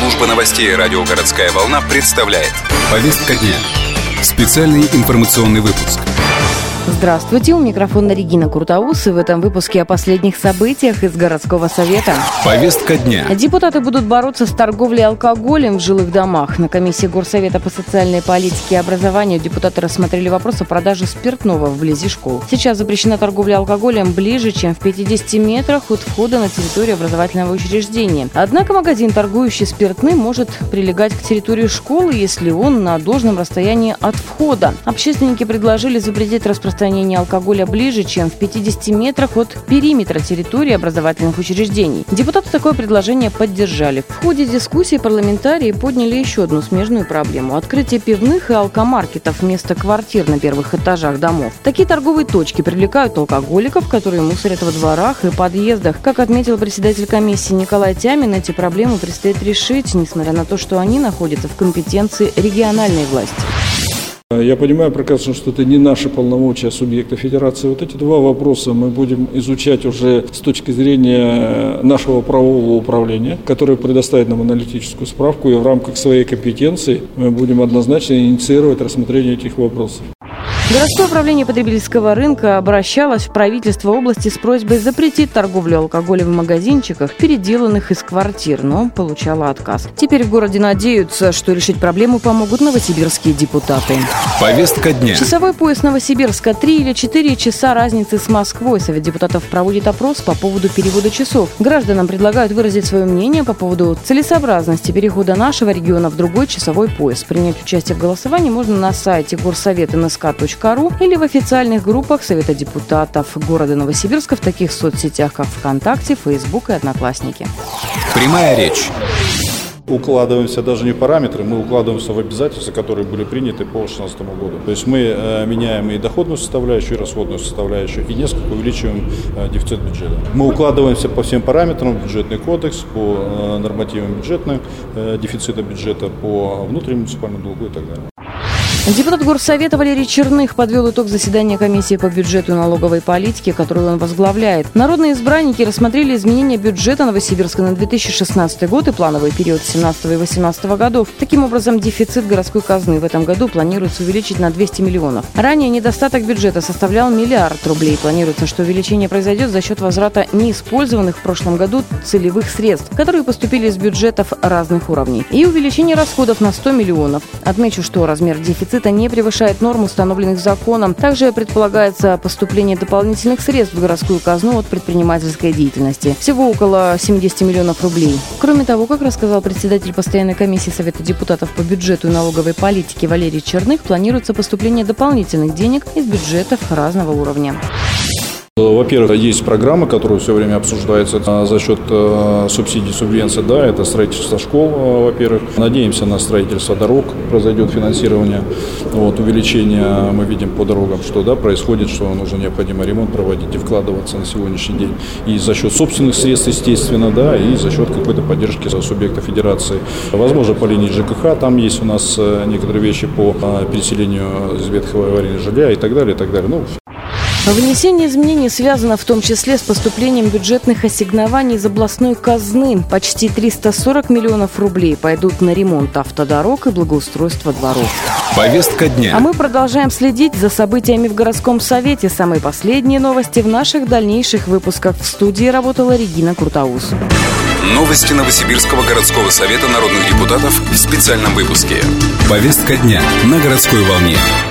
Служба новостей радио «Городская волна» представляет. Повестка дня. Специальный информационный выпуск. Здравствуйте, у микрофона Регина Куртаус, и в этом выпуске о последних событиях из городского совета. Повестка дня. Депутаты будут бороться с торговлей алкоголем в жилых домах. На комиссии Горсовета по социальной политике и образованию депутаты рассмотрели вопрос о продаже спиртного вблизи школ. Сейчас запрещена торговля алкоголем ближе, чем в 50 метрах от входа на территорию образовательного учреждения. Однако магазин, торгующий спиртным, может прилегать к территории школы, если он на должном расстоянии от входа. Общественники предложили запретить распространение алкоголя ближе, чем в 50 метрах от периметра территории образовательных учреждений. Депутаты такое предложение поддержали. В ходе дискуссии парламентарии подняли еще одну смежную проблему – открытие пивных и алкомаркетов вместо квартир на первых этажах домов. Такие торговые точки привлекают алкоголиков, которые мусорят во дворах и подъездах. Как отметил председатель комиссии Николай Тямин, эти проблемы предстоит решить, несмотря на то, что они находятся в компетенции региональной власти. Я понимаю прекрасно, что это не наши полномочия субъекта федерации. Вот эти два вопроса мы будем изучать уже с точки зрения нашего правового управления, которое предоставит нам аналитическую справку, и в рамках своей компетенции мы будем однозначно инициировать рассмотрение этих вопросов. Городское управление потребительского рынка обращалось в правительство области с просьбой запретить торговлю алкоголем в магазинчиках, переделанных из квартир, но получало отказ. Теперь в городе надеются, что решить проблему помогут новосибирские депутаты. Повестка дня. Часовой пояс Новосибирска. 3 или 4 часа разницы с Москвой. Совет депутатов проводит опрос по поводу перевода часов. Гражданам предлагают выразить свое мнение по поводу целесообразности перехода нашего региона в другой часовой пояс. Принять участие в голосовании можно на сайте горсовет.нск.ру или в официальных группах Совета депутатов города Новосибирска в таких соцсетях, как ВКонтакте, Фейсбук и Одноклассники. Прямая речь. Укладываемся даже не в параметры, мы укладываемся в обязательства, которые были приняты по 2016 году. То есть мы меняем и доходную составляющую, и расходную составляющую, и несколько увеличиваем дефицит бюджета. Мы укладываемся по всем параметрам, бюджетный кодекс, по нормативам бюджетных, дефицита бюджета, по внутреннему муниципальному долгу и так далее. Депутат Горсовета Валерий Черных подвел итог заседания комиссии по бюджету и налоговой политике, которую он возглавляет. Народные избранники рассмотрели изменения бюджета Новосибирска на 2016 год и плановый период 2017 и 2018 годов. Таким образом, дефицит городской казны в этом году планируется увеличить на 200 миллионов. Ранее недостаток бюджета составлял 1 миллиард рублей. Планируется, что увеличение произойдет за счет возврата неиспользованных в прошлом году целевых средств, которые поступили из бюджетов разных уровней, и увеличение расходов на 100 миллионов. Отмечу, что размер дефицита не превышает норм, установленных законом. Также предполагается поступление дополнительных средств в городскую казну от предпринимательской деятельности. Всего около 70 миллионов рублей. Кроме того, как рассказал председатель постоянной комиссии Совета депутатов по бюджету и налоговой политике Валерий Черных, планируется поступление дополнительных денег из бюджетов разного уровня. Во-первых, есть программа, которая все время обсуждается за счет субсидий, субвенций. Да, это строительство школ, во-первых. Надеемся на строительство дорог, произойдет финансирование. Увеличение мы видим по дорогам, что происходит, что нужно необходимо ремонт проводить и вкладываться на сегодняшний день. И за счет собственных средств, естественно, да, и за счет какой-то поддержки субъекта федерации. Возможно, по линии ЖКХ, там есть у нас некоторые вещи по переселению из ветхого аварийного жилья и так далее, и так далее. Внесение изменений связано в том числе с поступлением бюджетных ассигнований из областной казны. Почти 340 миллионов рублей пойдут на ремонт автодорог и благоустройство дворов. Повестка дня. А мы продолжаем следить за событиями в городском совете. Самые последние новости в наших дальнейших выпусках. В студии работала Регина Куртаус. Новости Новосибирского городского совета народных депутатов в специальном выпуске. Повестка дня на городской волне.